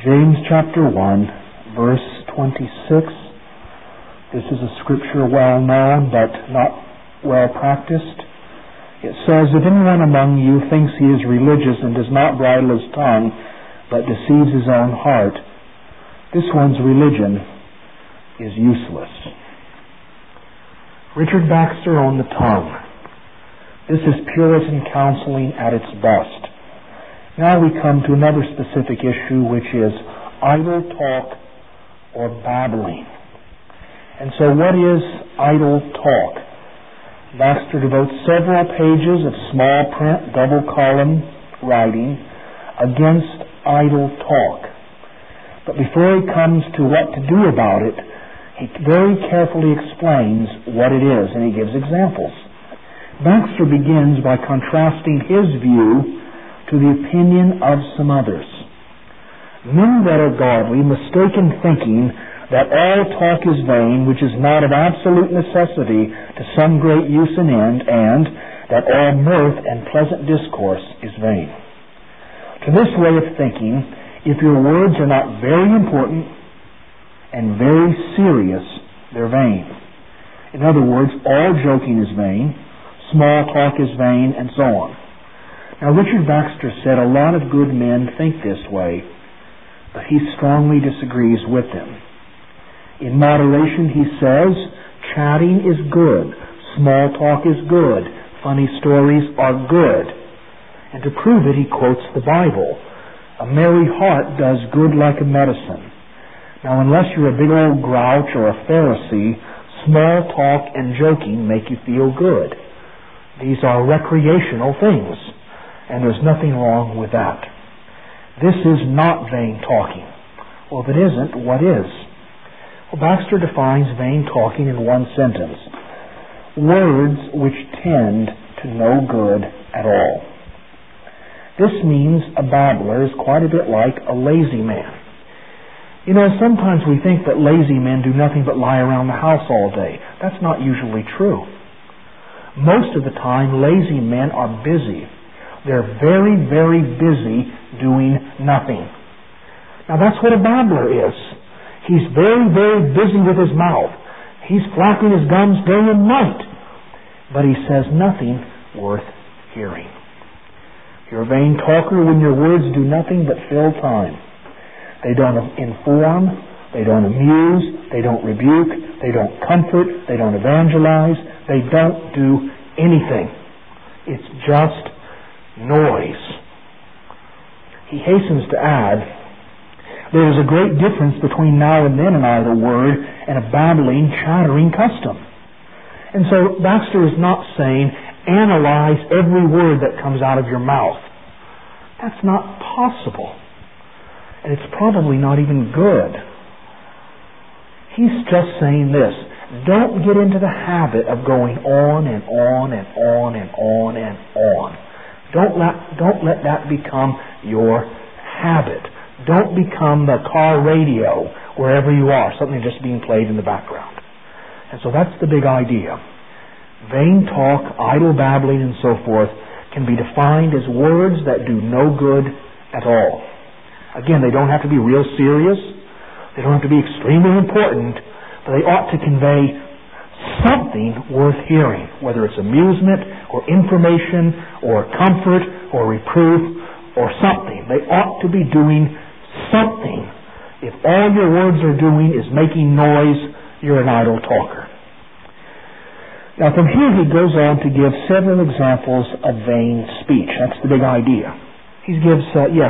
James chapter 1, verse 26. This is a scripture well known but not well practiced. It says, "If anyone among you thinks he is religious and does not bridle his tongue, but deceives his own heart, this one's religion is useless." Richard Baxter on the tongue. This is Puritan counseling at its best. Now we come to another specific issue, which is idle talk or babbling. And so what is idle talk? Baxter devotes several pages of small print, double column writing against idle talk. But before he comes to what to do about it, he very carefully explains what it is, and he gives examples. Baxter begins by contrasting his view to the opinion of some others. Men that are godly mistake in thinking that all talk is vain, which is not of absolute necessity to some great use and end, and that all mirth and pleasant discourse is vain. To this way of thinking, if your words are not very important and very serious, they're vain. In other words, all joking is vain, small talk is vain, and so on. Now, Richard Baxter said a lot of good men think this way, but he strongly disagrees with them. In moderation, he says, chatting is good, small talk is good, funny stories are good. And to prove it, he quotes the Bible. "A merry heart does good like a medicine." Now, unless you're a big old grouch or a Pharisee, small talk and joking make you feel good. These are recreational things, and there's nothing wrong with that. This is not vain talking. Well, if it isn't, what is? Well, Baxter defines vain talking in one sentence: words which tend to no good at all. This means a babbler is quite a bit like a lazy man. You know, sometimes we think that lazy men do nothing but lie around the house all day. That's not usually true. Most of the time, lazy men are busy. They're very, very busy doing nothing. Now, that's what a babbler is. He's very, very busy with his mouth. He's flapping his gums day and night. But he says nothing worth hearing. You're a vain talker when your words do nothing but fill time. They don't inform, they don't amuse, they don't rebuke, they don't comfort, they don't evangelize, they don't do anything. It's just noise. He hastens to add, there is a great difference between now and then an idle word and a babbling, chattering custom. And so Baxter is not saying, analyze every word that comes out of your mouth. That's not possible. And it's probably not even good. He's just saying this: don't get into the habit of going on and on and on and on and on. Don't let that become your habit. Don't become the car radio wherever you are, something just being played in the background. And so that's the big idea. Vain talk, idle babbling, and so forth can be defined as words that do no good at all. Again, they don't have to be real serious. They don't have to be extremely important, but they ought to convey something worth hearing, whether it's amusement or information or comfort or reproof or something. They ought to be doing something. If all your words are doing is making noise, you're an idle talker. Now, from here he goes on to give several examples of vain speech. That's the big idea. He gives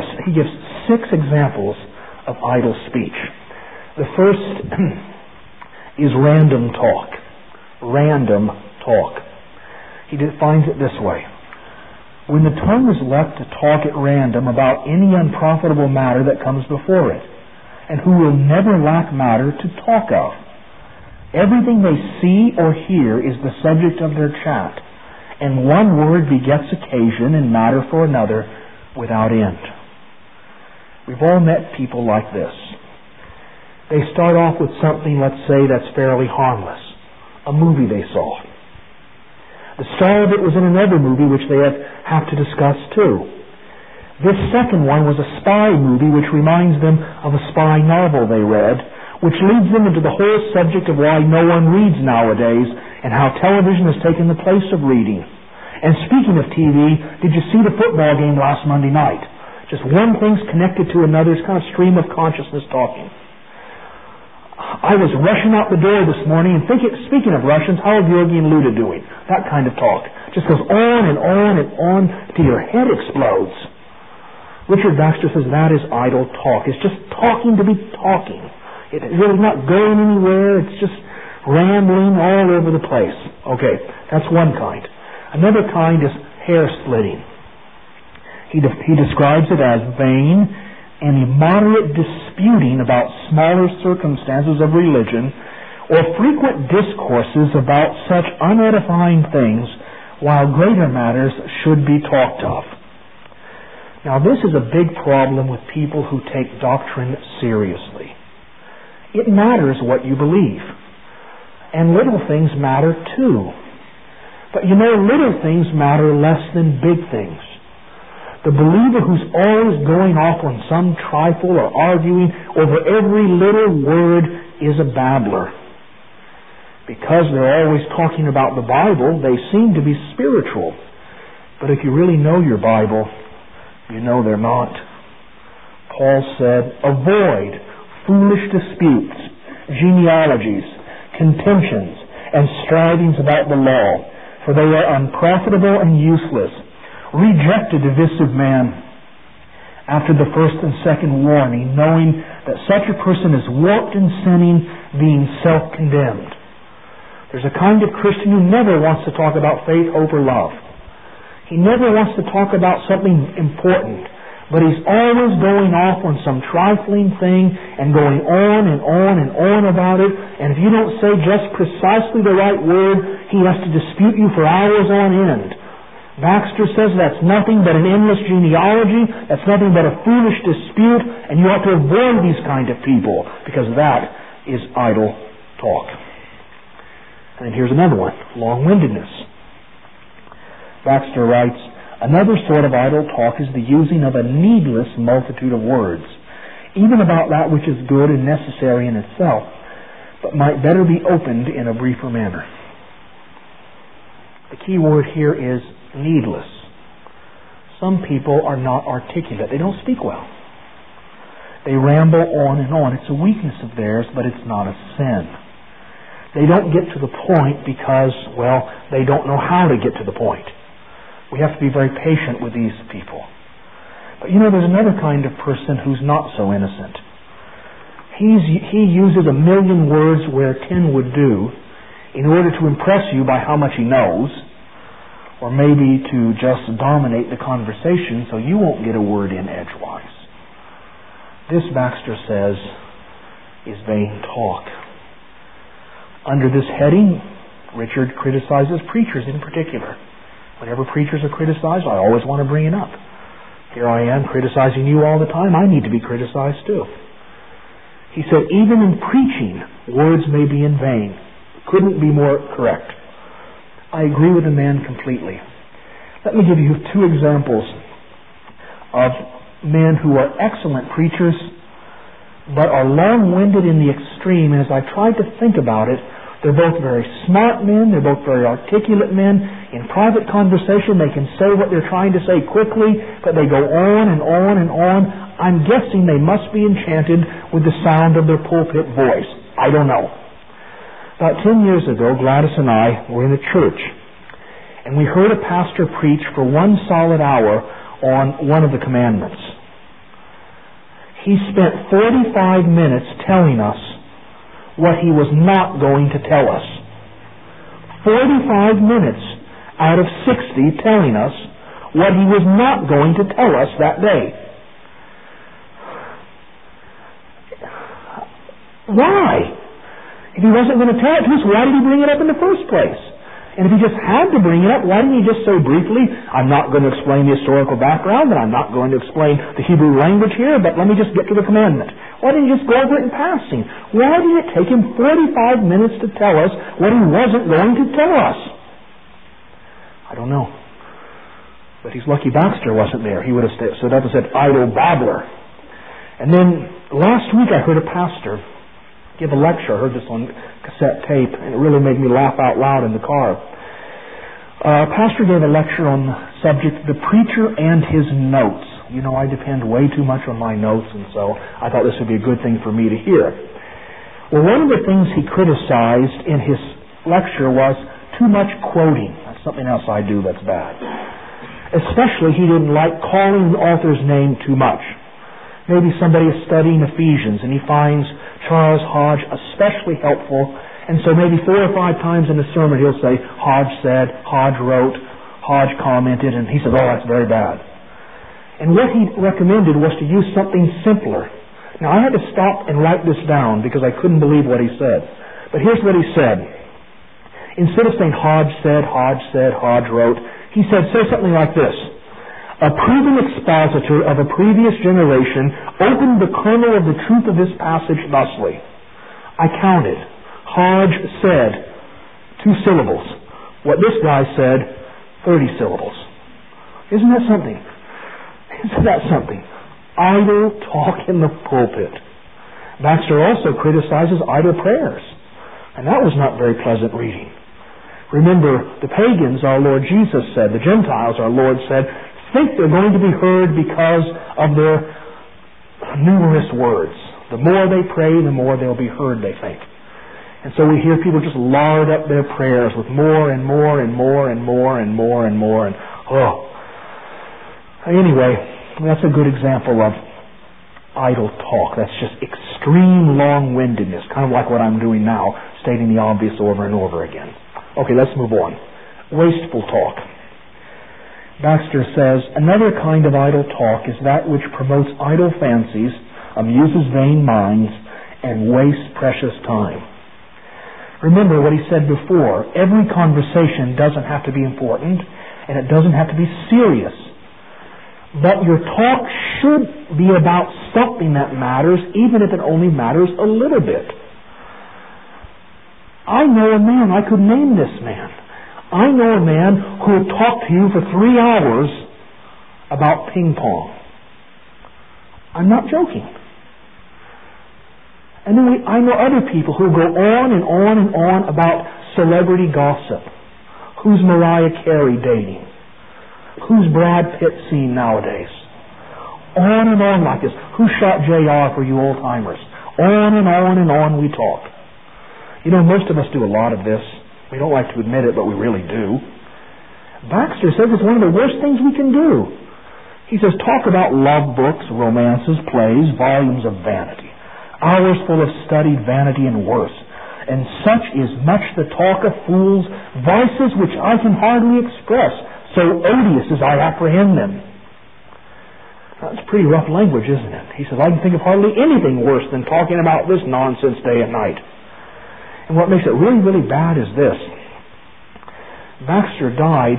6 examples of idle speech. The first is random talk. Random talk. He defines it this way: when the tongue is left to talk at random about any unprofitable matter that comes before it, and who will never lack matter to talk of. Everything they see or hear is the subject of their chat, and one word begets occasion and matter for another without end. We've all met people like this. They start off with something, let's say, that's fairly harmless. A movie they saw. The star of it was in another movie which they have to discuss too. This second one was a spy movie which reminds them of a spy novel they read, which leads them into the whole subject of why no one reads nowadays and how television has taken the place of reading. And speaking of TV, did you see the football game last Monday night? Just one thing's connected to another. It's kind of stream of consciousness talking. I was rushing out the door this morning and speaking of Russians, how are Georgi and Luda doing? That kind of talk. Just goes on and on and on till your head explodes. Richard Baxter says that is idle talk. It's just talking to be talking. It's really not going anywhere. It's just rambling all over the place. Okay, that's one kind. Another kind is hair splitting. He describes it as vain and immoderate disputing about smaller circumstances of religion or frequent discourses about such unedifying things while greater matters should be talked of. Now, this is a big problem with people who take doctrine seriously. It matters what you believe. And little things matter too. But you know, little things matter less than big things. The believer who's always going off on some trifle or arguing over every little word is a babbler. Because they're always talking about the Bible, they seem to be spiritual. But if you really know your Bible, you know they're not. Paul said, avoid foolish disputes, genealogies, contentions, and strivings about the law, for they are unprofitable and useless. Reject a divisive man after the first and second warning, knowing that such a person is warped in sinning, being self-condemned. There's a kind of Christian who never wants to talk about faith, hope, or love. He never wants to talk about something important, but he's always going off on some trifling thing and going on and on and on about it. And if you don't say just precisely the right word, he has to dispute you for hours on end. Baxter says that's nothing but an endless genealogy, that's nothing but a foolish dispute, and you ought to avoid these kind of people, because that is idle talk. And here's another one, long-windedness. Baxter writes, another sort of idle talk is the using of a needless multitude of words, even about that which is good and necessary in itself, but might better be opened in a briefer manner. The key word here is needless. Some people are not articulate. They don't speak well. They ramble on and on. It's a weakness of theirs, but it's not a sin. They don't get to the point because, well, they don't know how to get to the point. We have to be very patient with these people. But you know, there's another kind of person who's not so innocent. He uses 1 million words where 10 would do in order to impress you by how much he knows, or maybe to just dominate the conversation so you won't get a word in edgewise. This, Baxter says, is vain talk. Under this heading, Richard criticizes preachers in particular. Whenever preachers are criticized, I always want to bring it up. Here I am criticizing you all the time. I need to be criticized too. He said, even in preaching, words may be in vain. Couldn't be more correct. I agree with the man completely. Let me give you 2 examples of men who are excellent preachers, but are long-winded in the extreme. And as I tried to think about it, they're both very smart men. They're both very articulate men. In private conversation, they can say what they're trying to say quickly, but they go on and on and on. I'm guessing they must be enchanted with the sound of their pulpit voice. I don't know. About 10 years ago, Gladys and I were in a church, and we heard a pastor preach for 1 solid hour on one of the commandments. He spent 45 minutes telling us what he was not going to tell us. 45 minutes out of 60 telling us what he was not going to tell us that day. Why? If he wasn't going to tell it to us, why did he bring it up in the first place? And if he just had to bring it up, why didn't he just say briefly, I'm not going to explain the historical background, and I'm not going to explain the Hebrew language here, but let me just get to the commandment. Why didn't he just go over it in passing? Why did it take him 45 minutes to tell us what he wasn't going to tell us? I don't know. But he's lucky Baxter wasn't there. He would have stood up and said, idle babbler. And then last week I heard a pastor give a lecture. I heard this on cassette tape, and it really made me laugh out loud in the car. A pastor gave a lecture on the subject, the preacher and his notes. You know, I depend way too much on my notes, and so I thought this would be a good thing for me to hear. Well, one of the things he criticized in his lecture was too much quoting. That's something else I do that's bad. Especially, he didn't like calling the author's name too much. Maybe somebody is studying Ephesians and he finds Charles Hodge especially helpful, and so maybe 4 or 5 times in the sermon he'll say, Hodge said, Hodge wrote, Hodge commented, and he says, oh, that's very bad. And what he recommended was to use something simpler. Now, I had to stop and write this down because I couldn't believe what he said. But here's what he said. Instead of saying Hodge said, Hodge wrote, he said, say something like this. A proven expositor of a previous generation opened the kernel of the truth of this passage thusly. I counted. Hodge said 2 syllables. What this guy said, 30 syllables. Isn't that something? Isn't that something? Idle talk in the pulpit. Baxter also criticizes idle prayers. And that was not very pleasant reading. Remember, the pagans, our Lord Jesus said, the Gentiles, our Lord said, think they're going to be heard because of their numerous words. The more they pray, the more they'll be heard, they think. And so we hear people just lard up their prayers with more and more and more and more and more and more. And anyway, that's a good example of idle talk. That's just extreme long-windedness, kind of like what I'm doing now, stating the obvious over and over again. Okay, let's move on. Wasteful talk. Baxter says, another kind of idle talk is that which promotes idle fancies, amuses vain minds, and wastes precious time. Remember what he said before. Every conversation doesn't have to be important, and it doesn't have to be serious. But your talk should be about something that matters, even if it only matters a little bit. I know a man, I could name this man. I know a man who will talk to you for 3 hours about ping pong. I'm not joking. And then I know other people who go on and on and on about celebrity gossip. Who's Mariah Carey dating? Who's Brad Pitt seen nowadays? On and on like this. Who shot JR for you old-timers? On and on and on we talk. You know, most of us do a lot of this. We don't like to admit it, but we really do. Baxter says it's one of the worst things we can do. He says, talk about love books, romances, plays, volumes of vanity. Hours full of studied vanity and worse. And such is much the talk of fools, vices which I can hardly express, so odious as I apprehend them. That's pretty rough language, isn't it? He says, I can think of hardly anything worse than talking about this nonsense day and night. And what makes it really, really bad is this. Baxter died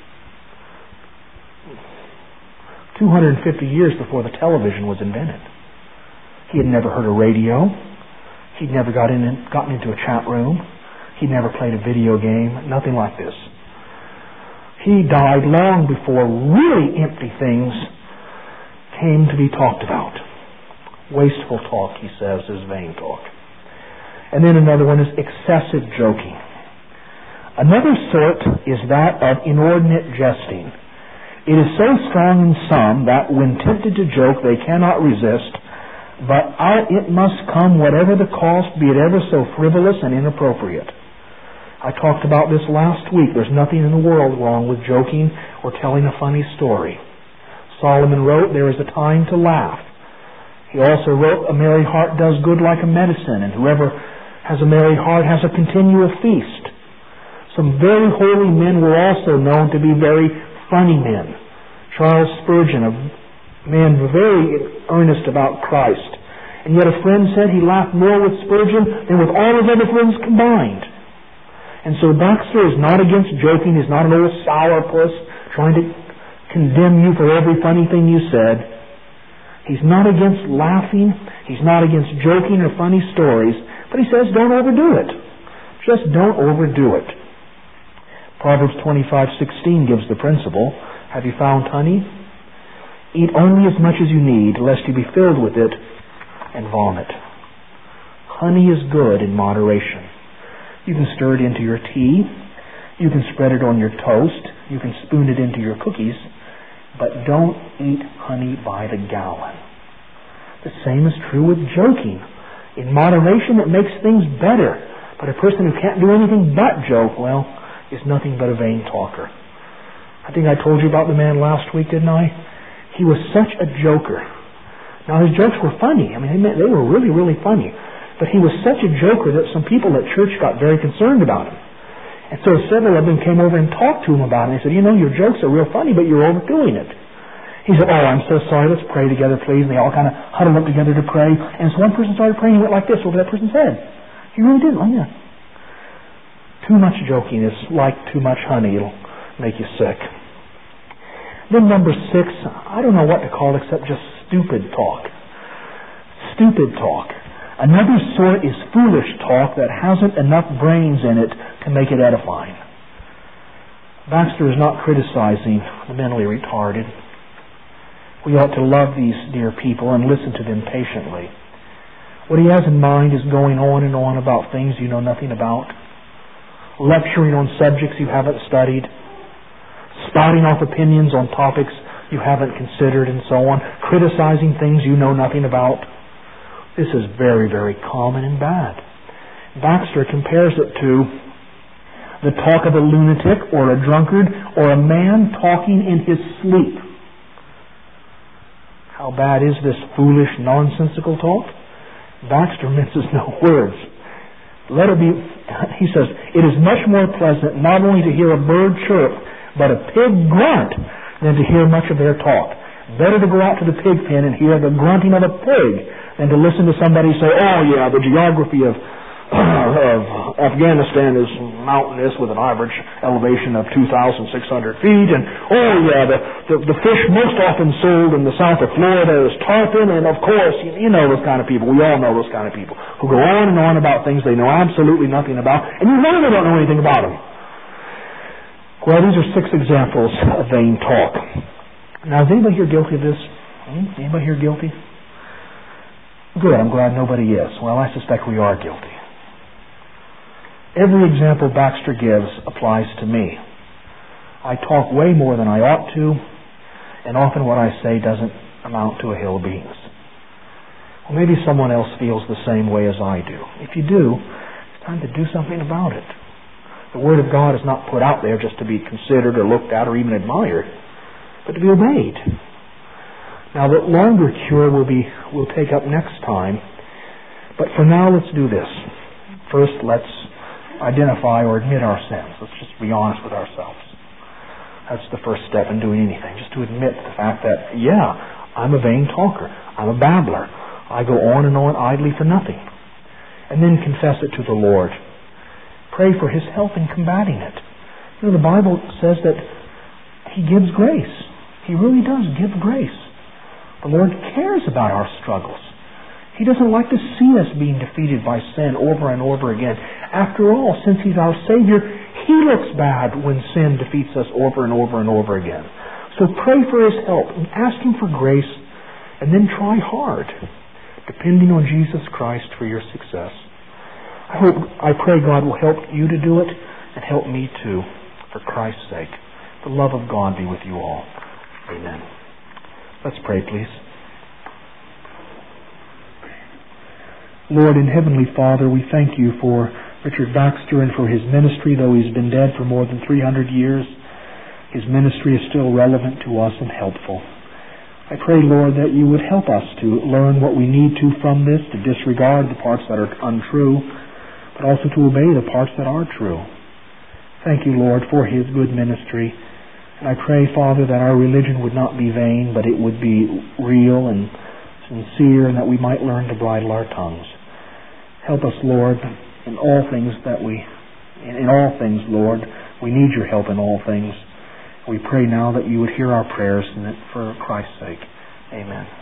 250 years before the television was invented. He had never heard a radio. He'd never gotten into a chat room. He'd never played a video game. Nothing like this. He died long before really empty things came to be talked about. Wasteful talk, he says, is vain talk. And then another one is excessive joking. Another sort is that of inordinate jesting. It is so strong in some that when tempted to joke they cannot resist, but out it must come whatever the cost, be it ever so frivolous and inappropriate. I talked about this last week. There's nothing in the world wrong with joking or telling a funny story. Solomon wrote, there is a time to laugh. He also wrote, a merry heart does good like a medicine, and whoever has a merry heart has a continual feast. Some very holy men were also known to be very funny men. Charles Spurgeon, a man very earnest about Christ. And yet a friend said he laughed more with Spurgeon than with all his other friends combined. And so Baxter is not against joking. He's not an old sourpuss trying to condemn you for every funny thing you said. He's not against laughing. He's not against joking or funny stories. But he says, don't overdo it. Just don't overdo it. Proverbs 25:16 gives the principle. Have you found honey? Eat only as much as you need, lest you be filled with it and vomit. Honey is good in moderation. You can stir it into your tea. You can spread it on your toast. You can spoon it into your cookies. But don't eat honey by the gallon. The same is true with joking. In moderation, it makes things better. But a person who can't do anything but joke, well, is nothing but a vain talker. I think I told you about the man last week, didn't I? He was such a joker. Now, his jokes were funny. I mean, they were really, really funny. But he was such a joker that some people at church got very concerned about him. And so several of them came over and talked to him about it. They said, you know, your jokes are real funny, but you're overdoing it. He said, oh, I'm so sorry. Let's pray together, please. And they all kind of huddled up together to pray. And so one person started praying. He went like this over that person's head. He really did. Oh, yeah. Too much joking is like too much honey. It'll make you sick. Then number 6, I don't know what to call it except just stupid talk. Stupid talk. Another sort is foolish talk that hasn't enough brains in it to make it edifying. Baxter is not criticizing the mentally retarded. We ought to love these dear people and listen to them patiently. What he has in mind is going on and on about things you know nothing about, lecturing on subjects you haven't studied, spouting off opinions on topics you haven't considered, and so on, criticizing things you know nothing about. This is very, very common and bad. Baxter compares it to the talk of a lunatic or a drunkard or a man talking in his sleep. How bad is this foolish, nonsensical talk? Baxter minces no words. He says, it is much more pleasant not only to hear a bird chirp, but a pig grunt than to hear much of their talk. Better to go out to the pig pen and hear the grunting of a pig than to listen to somebody say, oh yeah, the geography of Afghanistan is mountainous with an average elevation of 2,600 feet, and oh yeah, the fish most often sold in the south of Florida is tarpon, and of course, you know those kind of people. We all know those kind of people who go on and on about things they know absolutely nothing about, and you know they don't know anything about them. Well, these are 6 examples of vain talk. Now, is anybody here guilty of this? Anybody here guilty? Good, I'm glad nobody is. Well, I suspect we are guilty. Every example Baxter gives applies to me. I talk way more than I ought to, and often what I say doesn't amount to a hill of beans. Well, maybe someone else feels the same way as I do. If you do, it's time to do something about it. The Word of God is not put out there just to be considered or looked at or even admired, but to be obeyed. Now, the longer cure we'll take up next time, but for now, let's do this. First, let's identify or admit our sins. Let's just be honest with ourselves. That's the first step in doing anything, just to admit the fact that, yeah, I'm a vain talker. I'm a babbler. I go on and on idly for nothing. And then confess it to the Lord. Pray for His help in combating it. You know, the Bible says that He gives grace. He really does give grace. The Lord cares about our struggles. He doesn't like to see us being defeated by sin over and over again. After all, since He's our Savior, He looks bad when sin defeats us over and over and over again. So pray for His help and ask Him for grace, and then try hard, depending on Jesus Christ for your success. I pray God will help you to do it and help me too, for Christ's sake. The love of God be with you all. Amen. Let's pray, please. Lord and Heavenly Father, we thank You for Richard Baxter and for his ministry. Though he's been dead for more than 300 years, his ministry is still relevant to us and helpful. I pray, Lord, that You would help us to learn what we need to from this, to disregard the parts that are untrue, but also to obey the parts that are true. Thank You, Lord, for his good ministry. And I pray, Father, that our religion would not be vain, but it would be real and sincere, and that we might learn to bridle our tongues. Help us, Lord, in all things, Lord. We need Your help in all things. We pray now that You would hear our prayers, and that for Christ's sake. Amen.